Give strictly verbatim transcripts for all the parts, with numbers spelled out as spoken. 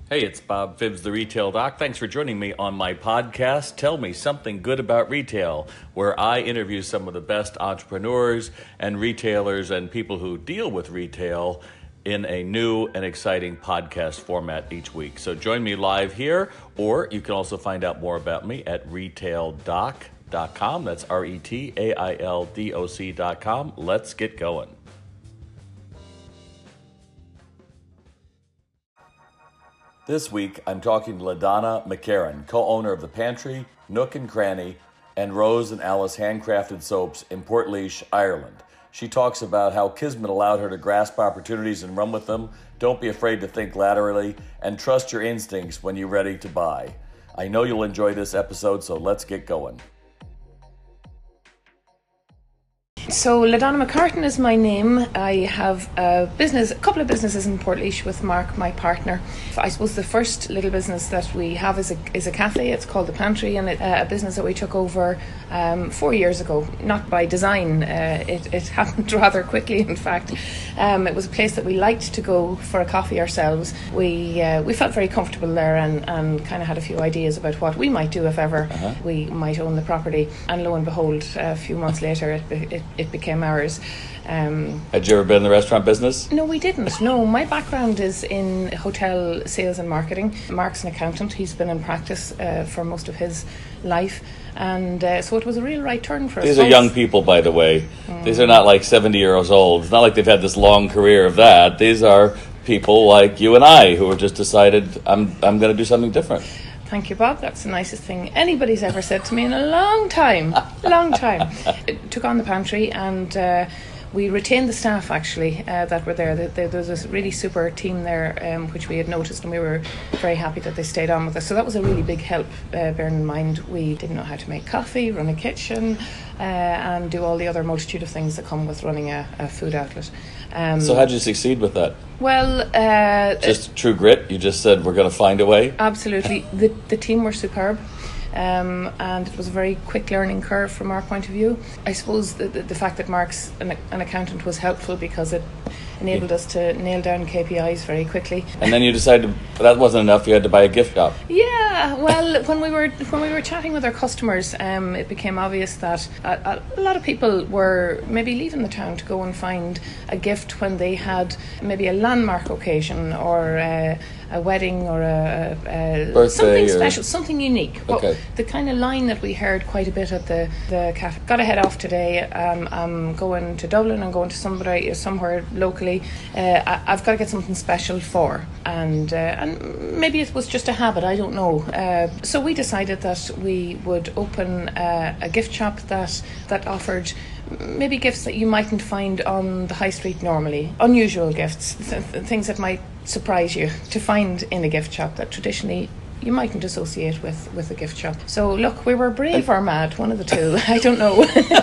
Hey, it's Bob Phibbs, the Retail Doc. Thanks for joining me on my podcast, Tell Me Something Good About Retail, where I interview some of the best entrepreneurs and retailers and people who deal with retail in a new and exciting podcast format each week. So join me live here, or you can also find out more about me at retail doc dot com. That's R E T A I L D O C dot com. Let's get going. This week, I'm talking to LaDonna McCarron, co-owner of The Pantry, Nook and Cranny, and Rose and Alice Handcrafted Soaps in Portlaoise, Ireland. She talks about how Kismet allowed her to grasp opportunities and run with them. Don't be afraid to think laterally, and trust your instincts when you're ready to buy. I know you'll enjoy this episode, so let's get going. So LaDonna McCartan is my name. I have a business, a couple of businesses in Portlaoise with Mark, my partner. I suppose the first little business that we have is a is a cafe. It's called The Pantry, and it's uh, a business that we took over um, four years ago. Not by design. Uh, it it happened rather quickly. In fact, um, it was a place that we liked to go for a coffee ourselves. We uh, we felt very comfortable there, and, and kind of had a few ideas about what we might do if ever uh-huh. we might own the property. And lo and behold, a few months later, it it, it became ours. Um, Had you ever been in the restaurant business? No, we didn't. No, my background is in hotel sales and marketing. Mark's an accountant. He's been in practice uh, for most of his life. And uh, so it was a real right turn for us. These are young people, by the way. Mm. These are not like seventy years old. It's not like they've had this long career of that. These are people like you and I who have just decided, I'm, I'm going to do something different. Thank you, Bob. That's the nicest thing anybody's ever said to me in a long time. Long time. It took on The Pantry, and uh, we retained the staff, actually, uh, that were there. There was a really super team there, um, which we had noticed, and we were very happy that they stayed on with us. So that was a really big help, uh, bearing in mind we didn't know how to make coffee, run a kitchen, uh, and do all the other multitude of things that come with running a, a food outlet. Um, so how did you succeed with that? Well, uh, just true grit. You just said we're going to find a way. Absolutely. The the team were superb, um, and it was a very quick learning curve from our point of view. I suppose the the, the fact that Mark's an, an accountant was helpful because it enabled us to nail down K P Is very quickly. And then you decided that wasn't enough. You had to buy a gift shop. Yeah, well, when we were when we were chatting with our customers, um, it became obvious that a, a lot of people were maybe leaving the town to go and find a gift when they had maybe a landmark occasion or uh, a wedding or a, a, a something or... special, something unique. Okay. Well, the kind of line that we heard quite a bit at the the cafe. Got to head off today. Um, I'm going to Dublin. I'm going to somebody somewhere locally. Uh, I, I've got to get something special for, and uh, and maybe it was just a habit. I don't know. Uh, so we decided that we would open uh, a gift shop that that offered maybe gifts that you mightn't find on the high street normally, unusual gifts, th- things that might surprise you to find in a gift shop that traditionally you mightn't associate with, with a gift shop. So look, we were brave or mad, one of the two. I don't know.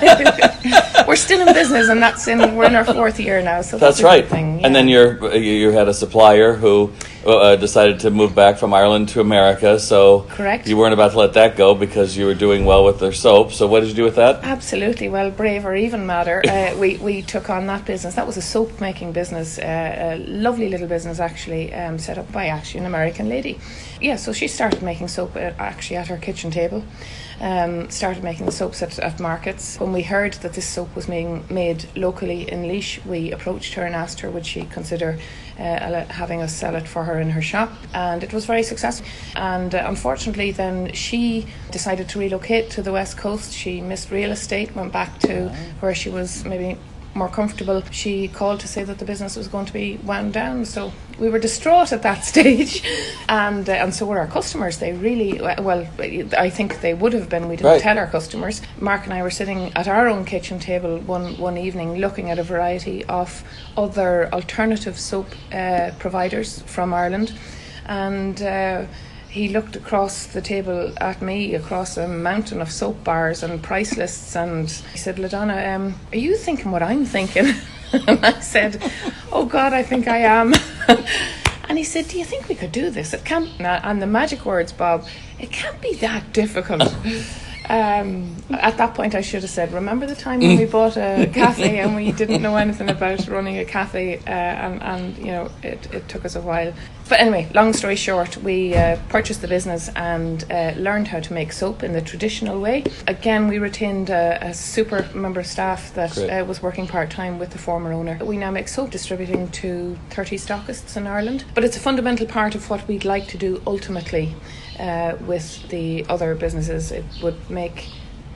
We're still in business, and that's in we're in our fourth year now. So that's, that's right. Good thing, yeah. And then you're you, you had a supplier who uh, decided to move back from Ireland to America. So correct. You weren't about to let that go because you were doing well with their soap. So what did you do with that? Absolutely. Well, brave or even madder. Uh, we we took on that business. That was a soap making business, uh, a lovely little business actually, um, set up by actually an American lady. Yeah, so she started making soap at, actually at her kitchen table. Um, started making the soaps at, at markets. When we heard that this soap was being made locally in Laois, we approached her and asked her would she consider uh, having us sell it for her in her shop, and it was very successful. And uh, unfortunately then she decided to relocate to the West Coast. She missed real estate, went back to where she was maybe more comfortable. She called to say that the business was going to be wound down, so we were distraught at that stage, and uh, and so were our customers. They really, well, I think they would have been. We didn't right. tell our customers. Mark and I were sitting at our own kitchen table one one evening looking at a variety of other alternative soap uh, providers from Ireland, and uh, he looked across the table at me, across a mountain of soap bars and price lists, and he said, LaDonna, um, are you thinking what I'm thinking? And I said, oh God, I think I am. And he said, do you think we could do this? It can't, and the magic words, Bob, it can't be that difficult. Um, at that point, I should have said, remember the time when we bought a cafe and we didn't know anything about running a cafe, uh, and, and, you know, it, it took us a while. But anyway, long story short, we uh, purchased the business and uh, learned how to make soap in the traditional way. Again, we retained a, a super member of staff that uh, was working part-time with the former owner. We now make soap, distributing to thirty stockists in Ireland. But it's a fundamental part of what we'd like to do ultimately uh, with the other businesses. It would make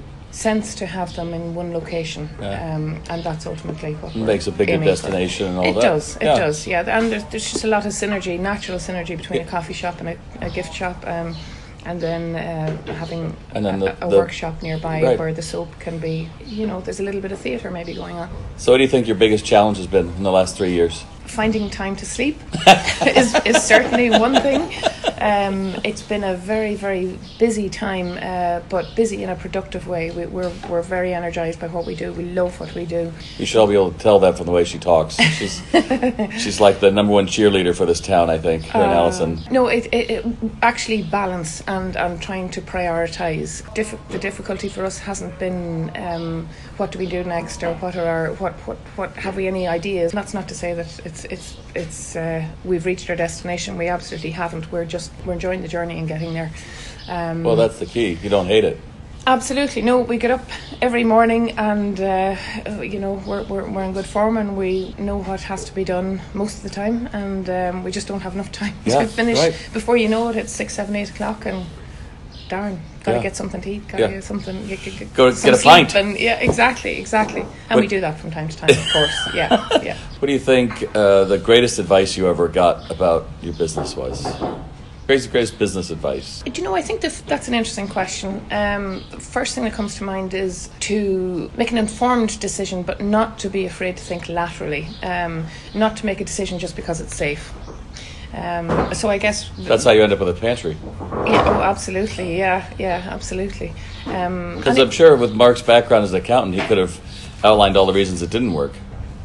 sense to have them in one location, yeah. um, and that's ultimately what it makes a bigger destination for. and all it that. Does, it yeah. does, yeah. And there's, there's just a lot of synergy, natural synergy between yeah. a coffee shop and a, a gift shop, um, and then uh, having and then the, a, a the, workshop nearby right. where the soap can be, you know, there's a little bit of theatre maybe going on. So what do you think your biggest challenge has been in the last three years? Finding time to sleep is, is certainly one thing. Um, it's been a very, very busy time, uh, but busy in a productive way. We, we're we're very energised by what we do. We love what we do. You should all be able to tell that from the way she talks. She's she's like the number one cheerleader for this town, I think, her uh, and Alison. No, it, it, it actually balance and, and trying to prioritise. Dif- the difficulty for us hasn't been um, what do we do next, or what are our what, what, what have we any ideas. That's not to say that it's it's it's uh, we've reached our destination. We absolutely haven't. We're just we're enjoying the journey and getting there. Um, well, that's the key. You don't hate it. Absolutely. No, we get up every morning and uh, you know we're, we're we're in good form, and we know what has to be done most of the time, and um, we just don't have enough time yeah, to finish. Right. Before you know it, it's six, seven, eight o'clock, and darn, gotta yeah. get something to eat. Gotta yeah. get something. Get, get, Go some get a pint. And, yeah, exactly, exactly. And what, we do that from time to time, of course. Yeah, yeah. What do you think uh, the greatest advice you ever got about your business was? Greatest, greatest business advice? Do you know, I think that that's an interesting question. Um, the first thing that comes to mind is to make an informed decision, but not to be afraid to think laterally. Um, not to make a decision just because it's safe. Um, so I guess that's how you end up with a pantry. Yeah, oh, absolutely. Yeah, yeah, absolutely. Because um, I'm sure with Mark's background as an accountant, he could have outlined all the reasons it didn't work.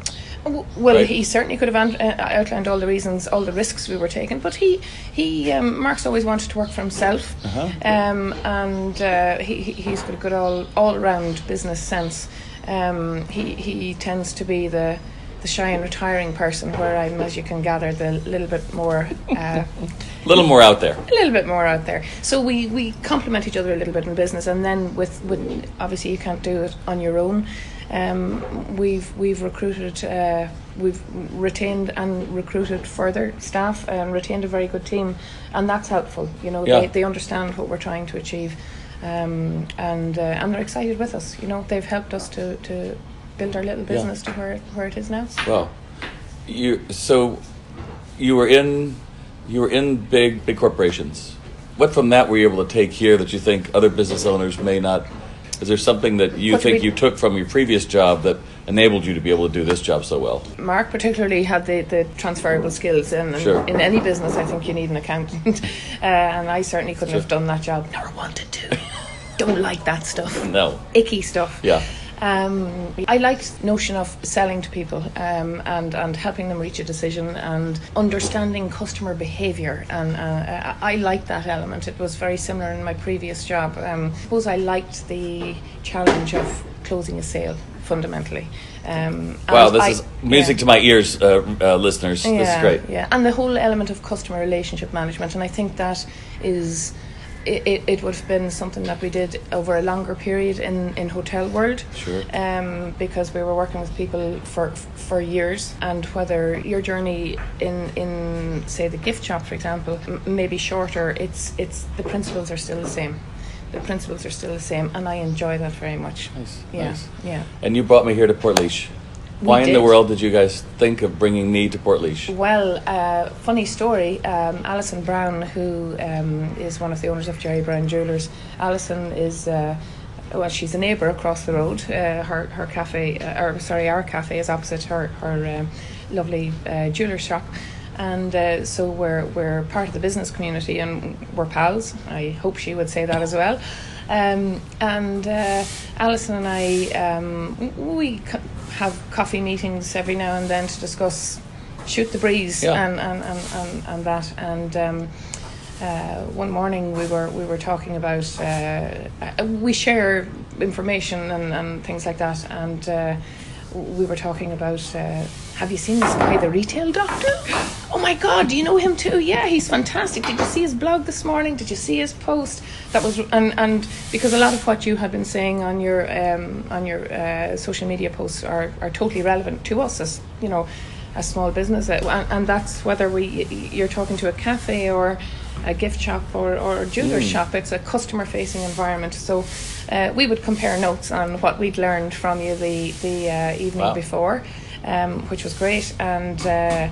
Well, right. he certainly could have an- uh, outlined all the reasons, all the risks we were taking. But he, he, um, Mark's always wanted to work for himself, uh-huh. um, and uh, he, he's got a good all, all-round business sense. Um, he, he tends to be the, the shy and retiring person, where I'm, as you can gather, the little bit more, uh, a little more out there, a little bit more out there. So we, we complement each other a little bit in business, and then with, with obviously you can't do it on your own. Um, we've we've recruited, uh, we've retained and recruited further staff, and retained a very good team, and that's helpful. You know, yeah. they they understand what we're trying to achieve, um, and uh, and they're excited with us. You know, they've helped us to, to build our little business yeah. to where where it is now. Well, you so you were in you were in big big corporations. What from that were you able to take here that you think other business owners may not? Is there something that you what think we, you took from your previous job that enabled you to be able to do this job so well? Mark particularly had the, the transferable skills, and, and sure. in any business I think you need an accountant, uh, and I certainly couldn't sure. have done that job, nor wanted to. Don't like that stuff. No. Icky stuff. Yeah. Um, I liked the notion of selling to people, um, and, and helping them reach a decision, and understanding customer behaviour, and uh, I liked that element. It was very similar in my previous job. Um, I suppose I liked the challenge of closing a sale, fundamentally. Um, wow, this I, is music yeah. to my ears, uh, uh, listeners. Yeah, this is great. Yeah, and the whole element of customer relationship management, and I think that is... It, it, it would have been something that we did over a longer period in, in hotel world, sure. um, because we were working with people for for years, and whether your journey in, in say the gift shop, for example, m- may be shorter, it's it's the principles are still the same. The principles are still the same, and I enjoy that very much. Nice, yeah, nice. yeah. And you brought me here to Portlaoise. Why in the world did you guys think of bringing me to Portlaoise? Well, uh, funny story. Um, Alison Brown, who um, is one of the owners of Jerry Brown Jewellers. Alison is, uh, well, she's a neighbour across the road. Uh, her her cafe, uh, or sorry, our cafe is opposite her her um, lovely uh, jeweller shop, and uh, so we're we're part of the business community, and we're pals. I hope she would say that as well. Um, and uh, Alison and I, um, we co- have coffee meetings every now and then to discuss shoot the breeze yeah. and, and, and, and, and that. And um, uh, one morning we were we were talking about uh, we share information and, and things like that, and uh, we were talking about uh, have you seen this guy, the retail doctor? Oh my God, do you know him too? Yeah, he's fantastic. Did you see his blog this morning? Did you see his post? That was and and because a lot of what you had been saying on your um, on your uh, social media posts are, are totally relevant to us as you know a small business, and, and that's whether we you're talking to a cafe or a gift shop or, or a jeweler's mm. shop. It's a customer facing environment. So uh, we would compare notes on what we'd learned from you the the uh, evening wow. before, um, which was great. And uh,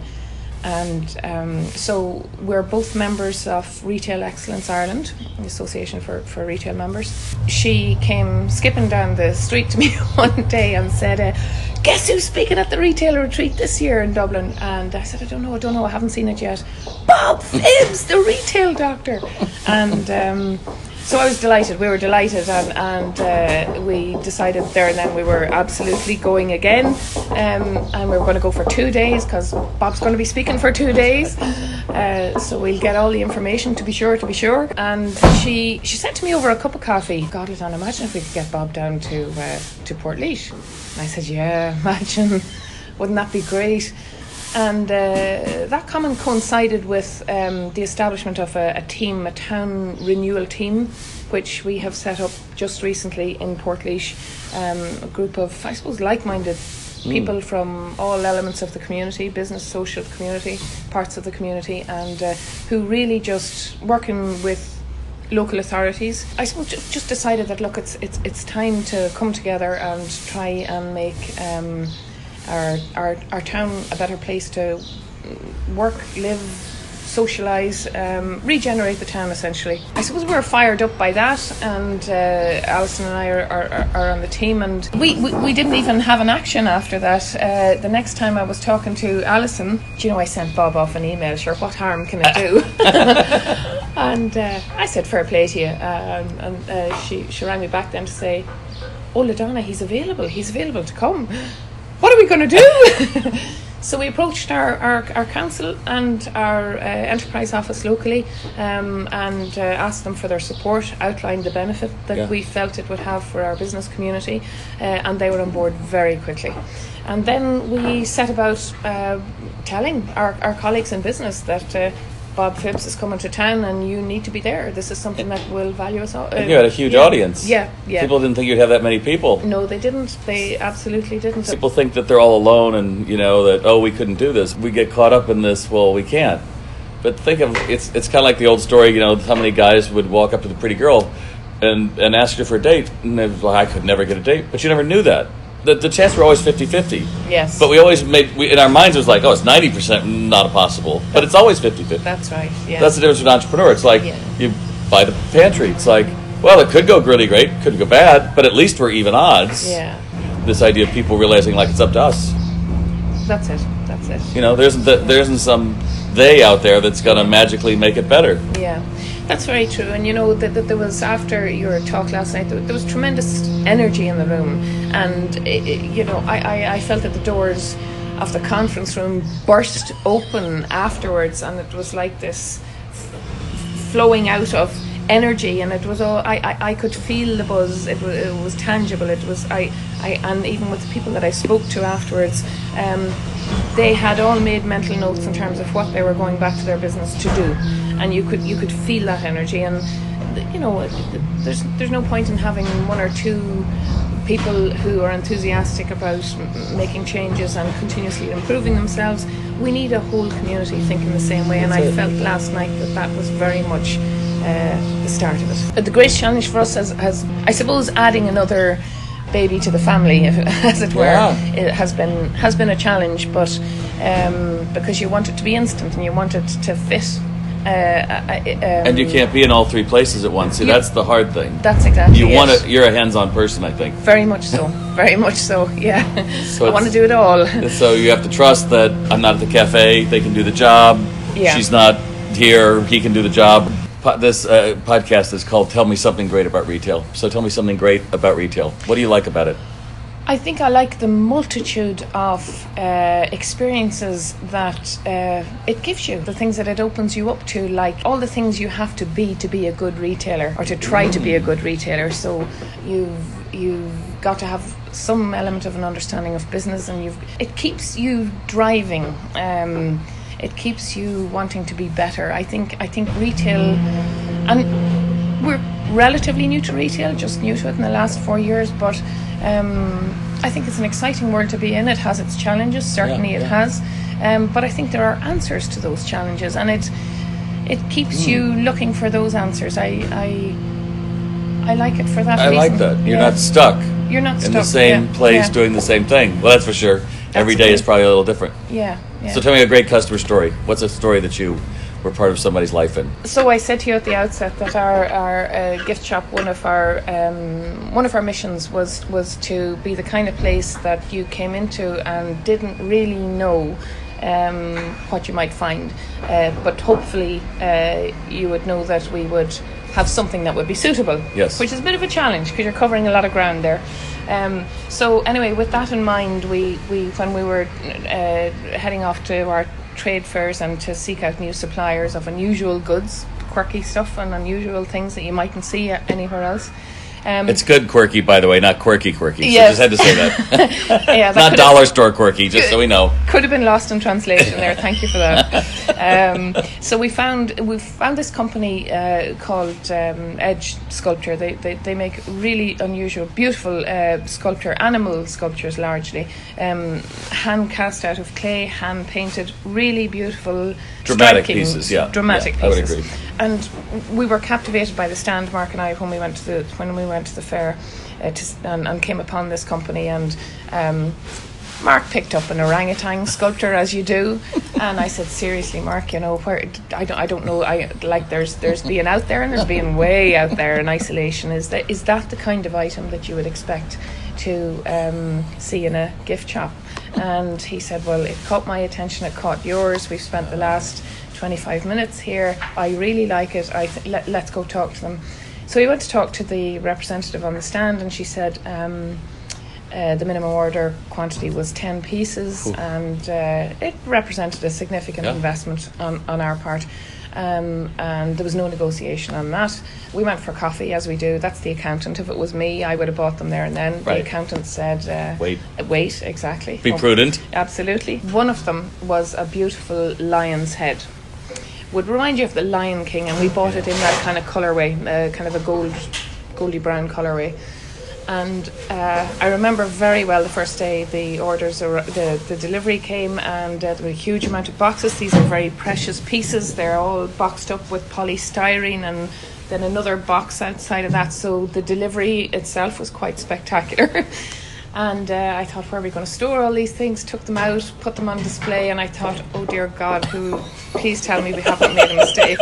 and um, so we're both members of Retail Excellence Ireland, the Association for, for Retail Members. She came skipping down the street to me one day and said, uh, guess who's speaking at the retail retreat this year in Dublin? And I said, I don't know, I don't know, I haven't seen it yet. Bob Phibbs, the retail doctor. And um, so I was delighted, we were delighted, and, and uh, we decided there and then we were absolutely going again, um, and we were going to go for two days because Bob's going to be speaking for two days. Uh, so we'll get all the information to be sure, to be sure. And she she sent me over a cup of coffee. God, I don't imagine if we could get Bob down to uh, to Portlaoise. And I said, yeah, imagine, wouldn't that be great? And uh, that comment coincided with um, the establishment of a, a team, a town renewal team, which we have set up just recently in Portlaoise. Um, a group of, I suppose, like-minded mm. people from all elements of the community, business, social community, parts of the community, and uh, who really just working with local authorities, I suppose, just, just decided that look, it's it's it's time to come together and try and make um, our our our town a better place to work, live, socialise, um, regenerate the town essentially. I suppose we were fired up by that, and uh, Alison and I are, are, are on the team, and we, we, we didn't even have an action after that. Uh, the next time I was talking to Alison, do you know, I sent Bob off an email, sure, what harm can it do? And uh, I said, fair play to you, um, and uh, she, she rang me back then to say, oh, LaDonna, he's available, he's available to come. What are we going to do? So we approached our, our, our council and our uh, enterprise office locally, um, and uh, asked them for their support, outlined the benefit that yeah. we felt it would have for our business community, uh, and they were on board very quickly. And then we set about uh, telling our, our colleagues in business that uh, Bob Phibbs is coming to town and you need to be there. This is something that will value us all. Uh, you had a huge yeah, audience. Yeah, yeah. People didn't think you'd have that many people. No, they didn't. They absolutely didn't. People think that they're all alone and, you know, that, oh, we couldn't do this. We get caught up in this, well, we can't. But think of, it's it's kind of like the old story, you know, how many guys would walk up to the pretty girl and, and ask her for a date. And they was like, I could never get a date. But you never knew that. The, the chance were always fifty-fifty. Yes. But we always made, we, in our minds it was like, oh, it's ninety percent not possible. But it's always fifty-fifty. That's right, yeah. That's the difference with an entrepreneur. It's like, yeah. you buy the pantry. It's like, well, it could go really great, could go bad, but at least we're even odds. Yeah. This idea of people realizing like it's up to us. That's it, that's it. You know, there isn't, the, there isn't some they out there that's going to magically make it better. Yeah. That's very true, and you know that, that there was, after your talk last night, there, there was tremendous energy in the room, and it, it, you know I, I, I felt that the doors of the conference room burst open afterwards, and it was like this f- flowing out of energy, and it was all I, I, I could feel the buzz. It was, it was tangible. It was I, I and even with the people that I spoke to afterwards, um, they had all made mental notes in terms of what they were going back to their business to do, and you could you could feel that energy. And you know, there's there's no point in having one or two people who are enthusiastic about m- making changes and continuously improving themselves. We need a whole community thinking the same way, and I felt last night that that was very much uh, the start of it. The great challenge for us has, has I suppose, adding another baby to the family, as it were, yeah. it has been has been a challenge, but um, because you want it to be instant and you want it to fit. Uh, uh, um, and you can't be in all three places at once. See, yeah, that's the hard thing. That's exactly you it. want to. You're a hands-on person, I think. Very much so. Very much so. Yeah. So I want to do it all. So you have to trust that I'm not at the cafe. They can do the job. Yeah. She's not here. He can do the job. Po- this uh, podcast is called "Tell Me Something Great About Retail." So tell me something great about retail. What do you like about it? I think I like the multitude of uh, experiences that uh, it gives you, the things that it opens you up to, like all the things you have to be to be a good retailer, or to try to be a good retailer. So you've you've got to have some element of an understanding of business, and you've it keeps you driving. Um, it keeps you wanting to be better. I think I think retail, and we're relatively new to retail, just new to it in the last four years, but um, I think it's an exciting world to be in. It has its challenges, certainly yeah, it yeah. has, um, but I think there are answers to those challenges, and it it keeps mm. you looking for those answers. I I, I like it for that I reason. like that. You're yeah. not stuck. You're not in stuck the same yeah. place yeah. doing the same thing. Well, that's for sure. That's Every day is probably a little different. Yeah, yeah. So tell me a great customer story. What's a story that you were part of somebody's life in? So I said to you at the outset that our, our uh, gift shop, one of our um, one of our missions was was to be the kind of place that you came into and didn't really know um, what you might find, uh, but hopefully uh, you would know that we would have something that would be suitable. Yes. Which is a bit of a challenge because you're covering a lot of ground there. Um, so anyway, with that in mind, we, we when we were uh, heading off to our trade fairs and to seek out new suppliers of unusual goods, quirky stuff and unusual things that you mightn't see anywhere else. Um, it's good quirky, by the way, not quirky quirky. Yes. So just had to say that. yeah, that not dollar store quirky, just so we know. Could have been lost in translation there. Thank you for that. Um, so we found we found this company uh, called um, Edge Sculpture. They, they they make really unusual, beautiful uh, sculpture, animal sculptures largely, um, hand cast out of clay, hand painted, really beautiful, dramatic striking, pieces. Yeah, dramatic yeah, pieces. I would agree. And we were captivated by the stand, Mark and I, when we went to the when we went to the fair, uh, to, and, and came upon this company. And um, Mark picked up an orangutan sculpture, as you do, and I said, "Seriously, Mark, you know, where I don't, I don't know. I like there's there's being out there, and there's being way out there in isolation. Is that is that the kind of item that you would expect to um, see in a gift shop?" And he said, "Well, it caught my attention. It caught yours. We've spent the last twenty-five minutes here. I really like it. I th- let, let's go talk to them." So we went to talk to the representative on the stand, and she said um, uh, the minimum order quantity was ten pieces. Ooh. And uh, it represented a significant yeah. investment on, on our part. Um, and there was no negotiation on that. We went for coffee, as we do. That's the accountant. If it was me, I would have bought them there and then. Right. The accountant said, uh, wait. Wait, exactly. Be oh, prudent. Absolutely. One of them was a beautiful lion's head. Would remind you of the Lion King, and we bought it in that kind of colourway, uh, kind of a gold, goldy brown colourway. And uh, I remember very well the first day the orders, ar- the, the delivery came, and uh, there were a huge amount of boxes. These are very precious pieces. They're all boxed up with polystyrene, and then another box outside of that. So the delivery itself was quite spectacular. And uh, I thought, where are we going to store all these things? Took them out, put them on display, and I thought, oh dear God, who? Please tell me we haven't made a mistake.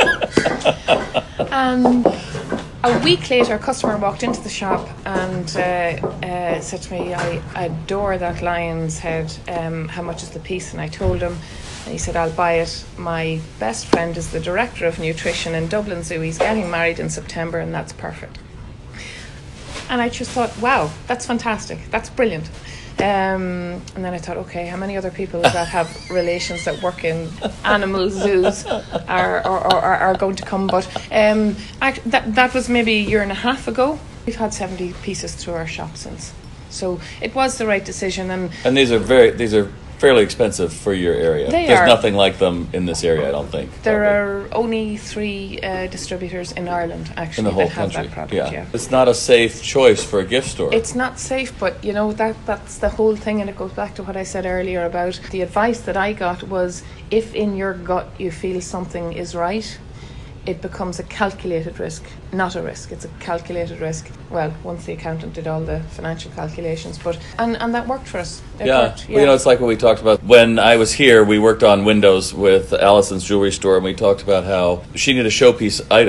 And a week later, a customer walked into the shop and uh, uh, said to me, "I adore that lion's head. Um, how much is the piece?" And I told him, and he said, "I'll buy it. My best friend is the director of nutrition in Dublin Zoo. He's getting married in September, and that's perfect." And I just thought, wow, that's fantastic. That's brilliant. Um, and then I thought, okay, how many other people that have relations that work in animal zoos are are, are, are going to come? But um, I, that that was maybe a year and a half ago. We've had seventy pieces through our shop since. So it was the right decision. And and these are very these are fairly expensive for your area. They There's are. nothing like them in this area, I don't think. There probably. are only three uh, distributors in Ireland, actually, in the whole that have country. that product. Yeah. yeah. It's not a safe choice for a gift store. It's not safe, but you know, that that's the whole thing, and it goes back to what I said earlier about the advice that I got was, if in your gut you feel something is right, it becomes a calculated risk, not a risk. It's a calculated risk. Well, once the accountant did all the financial calculations, but and, and that worked for us. It yeah. worked, yeah. Well, you know, it's like what we talked about when I was here. We worked on windows with Alison's jewelry store, and we talked about how she needed a showpiece item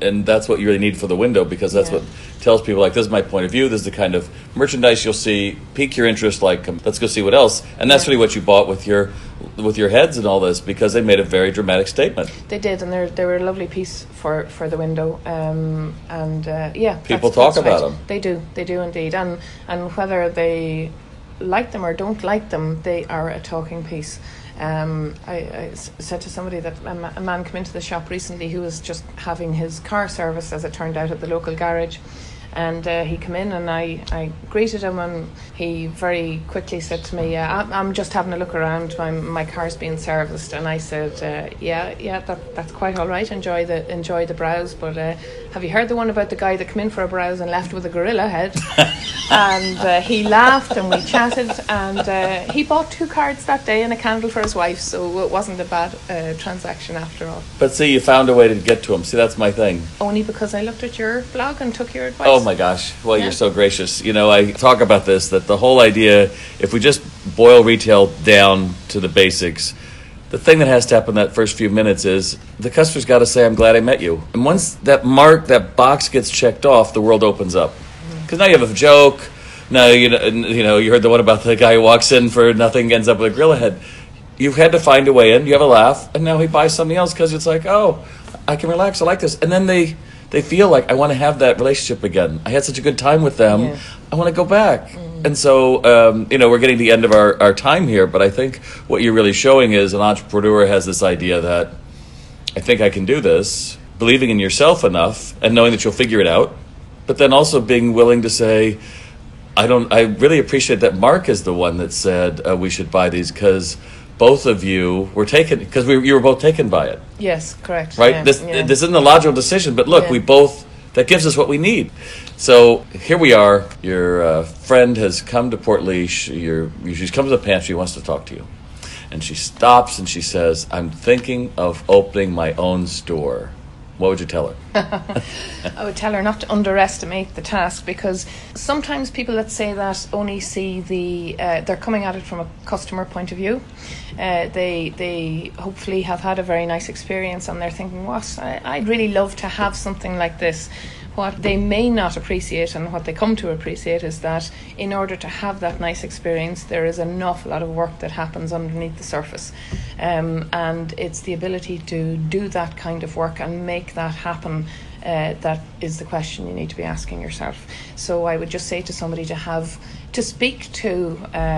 and that's what you really need for the window, because that's Yeah. what tells people, like, this is my point of view, this is the kind of merchandise you'll see, pique your interest, like, um, let's go see what else. And that's Yeah. really what you bought with your with your heads and all this, because they made a very dramatic statement. They did, and they're, they were a lovely piece for, for the window. Um, and uh, yeah, People that's- talk that's about right. them. They do, they do indeed. And and whether they like them or don't like them, they are a talking piece. Um, I, I s- said to somebody that a, ma- a man came into the shop recently who was just having his car serviced, as it turned out, at the local garage. And uh, he came in, and I, I greeted him, and he very quickly said to me, uh, I'm, I'm just having a look around, my, my car's being serviced. And I said, uh, yeah, yeah, that, that's quite all right, enjoy the enjoy the browse, but uh, have you heard the one about the guy that came in for a browse and left with a gorilla head? And uh, he laughed, and we chatted, and uh, he bought two cards that day and a candle for his wife, so it wasn't a bad uh, transaction after all. But see, you found a way to get to them. See, that's my thing. Only because I looked at your blog and took your advice. Oh my gosh. Well, Yeah. you're so gracious. You know, I talk about this, that the whole idea, if we just boil retail down to the basics, the thing that has to happen that first few minutes is the customer's got to say, I'm glad I met you. And once that mark, that box gets checked off, the world opens up. Because now you have a joke. Now, you know, you know, you heard the one about the guy who walks in for nothing, ends up with a gorilla head. You've had to find a way in. You have a laugh. And now he buys something else because it's like, oh, I can relax. I like this. And then they... They feel like, I want to have that relationship again. I had such a good time with them. Yeah. I want to go back. Mm. And so, um, you know, we're getting to the end of our, our time here, but I think what you're really showing is an entrepreneur has this idea that, I think I can do this, believing in yourself enough and knowing that you'll figure it out, but then also being willing to say, I don't. I really appreciate that Mark is the one that said uh, we should buy these, because both of you were taken, because we you were both taken by it. Yes, correct. Right? Yeah, this yeah. this isn't a logical decision, but look, Yeah. we both, that gives us what we need. So here we are. Your uh, friend has come to Portlaoise. Your, she's come to the pantry, wants to talk to you. And she stops and she says, I'm thinking of opening my own store. What would you tell her? I would tell her not to underestimate the task, because sometimes people that say that only see the uh, they're coming at it from a customer point of view. Uh, they they hopefully have had a very nice experience, and they're thinking, what, I, I'd really love to have something like this. What they may not appreciate, and what they come to appreciate, is that in order to have that nice experience, there is an awful lot of work that happens underneath the surface. Um, and it's the ability to do that kind of work and make that happen uh, that is the question you need to be asking yourself. So I would just say to somebody to have to speak to,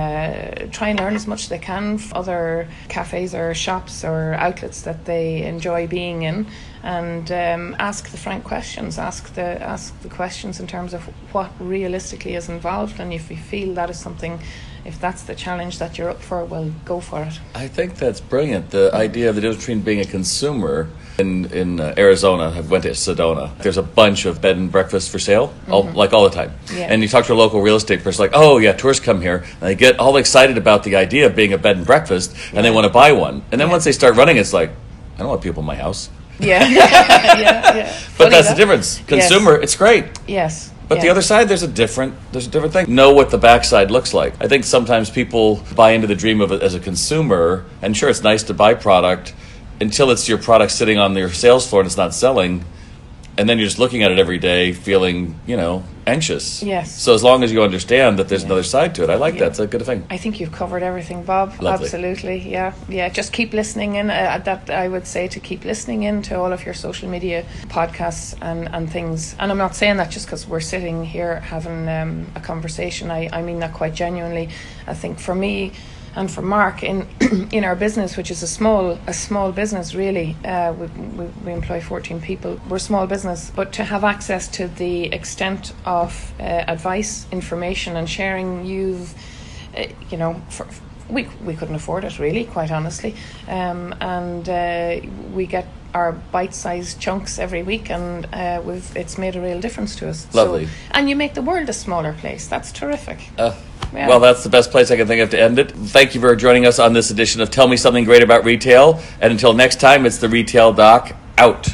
uh, try and learn as much as they can from other cafes or shops or outlets that they enjoy being in, and um, ask the frank questions. Ask the ask the questions in terms of what realistically is involved, and if you feel that is something, if that's the challenge that you're up for, well, go for it. I think that's brilliant. The idea of the difference between being a consumer. In in uh, Arizona, I went to Sedona. There's a bunch of bed and breakfast for sale, all, Mm-hmm. like all the time. Yeah. And you talk to a local real estate person, like, oh yeah, tourists come here, and they get all excited about the idea of being a bed and breakfast, and they want to buy one. And then Yeah. once they start running, it's like, I don't want people in my house. Yeah, yeah, yeah. But Funny that's that. the difference. Consumer, it's great. Yes. But the yeah. other side, there's a different, there's a different thing. Know what the backside looks like. I think sometimes people buy into the dream of it as a consumer, and sure, it's nice to buy product until it's your product sitting on your sales floor and it's not selling, and then you're just looking at it every day, feeling, you know, anxious. Yes. So as long as you understand that there's Yeah. another side to it, I like Yeah. that. It's a good thing. I think you've covered everything, Bob. Lovely. Absolutely, yeah, yeah. Just keep listening in. Uh, that I would say to keep listening in to all of your social media podcasts and, and things. And I'm not saying that just because we're sitting here having um, a conversation. I, I mean that quite genuinely. I think for me and for Mark in in our business, which is a small a small business really, uh, we, we we employ fourteen people. We're a small business, but to have access to the extent of uh, advice, information, and sharing, you've uh, you know, for, we we couldn't afford it really, quite honestly, um, and uh, we get our bite-sized chunks every week, and uh, we've it's made a real difference to us. Lovely. So, and you make the world a smaller place. That's terrific. Uh, Yeah. Well, that's the best place I can think of to end it. Thank you for joining us on this edition of Tell Me Something Great About Retail. And until next time, it's the Retail Doc out.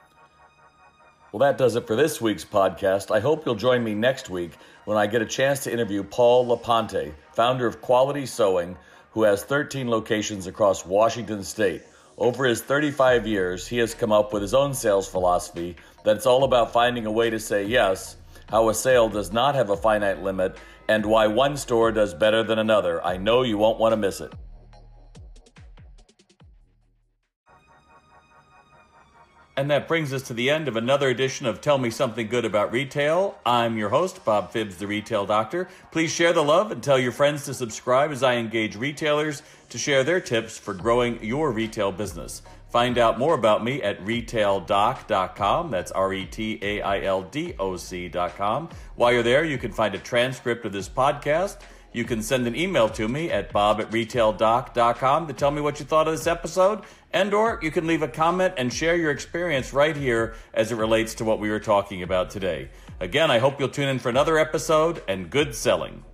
Well, that does it for this week's podcast. I hope you'll join me next week when I get a chance to interview Paul LaPonte, founder of Quality Sewing, who has thirteen locations across Washington State. Over his thirty-five years, he has come up with his own sales philosophy that it's all about finding a way to say yes, how a sale does not have a finite limit, and why one store does better than another. I know you won't want to miss it. And that brings us to the end of another edition of Tell Me Something Good About Retail. I'm your host, Bob Phibbs, the Retail Doctor. Please share the love and tell your friends to subscribe as I engage retailers to share their tips for growing your retail business. Find out more about me at retail doc dot com. That's R E T A I L D O C dot com. While you're there, you can find a transcript of this podcast. You can send an email to me at bob at retail doc dot com to tell me what you thought of this episode, and or you can leave a comment and share your experience right here as it relates to what we were talking about today. Again, I hope you'll tune in for another episode, and good selling.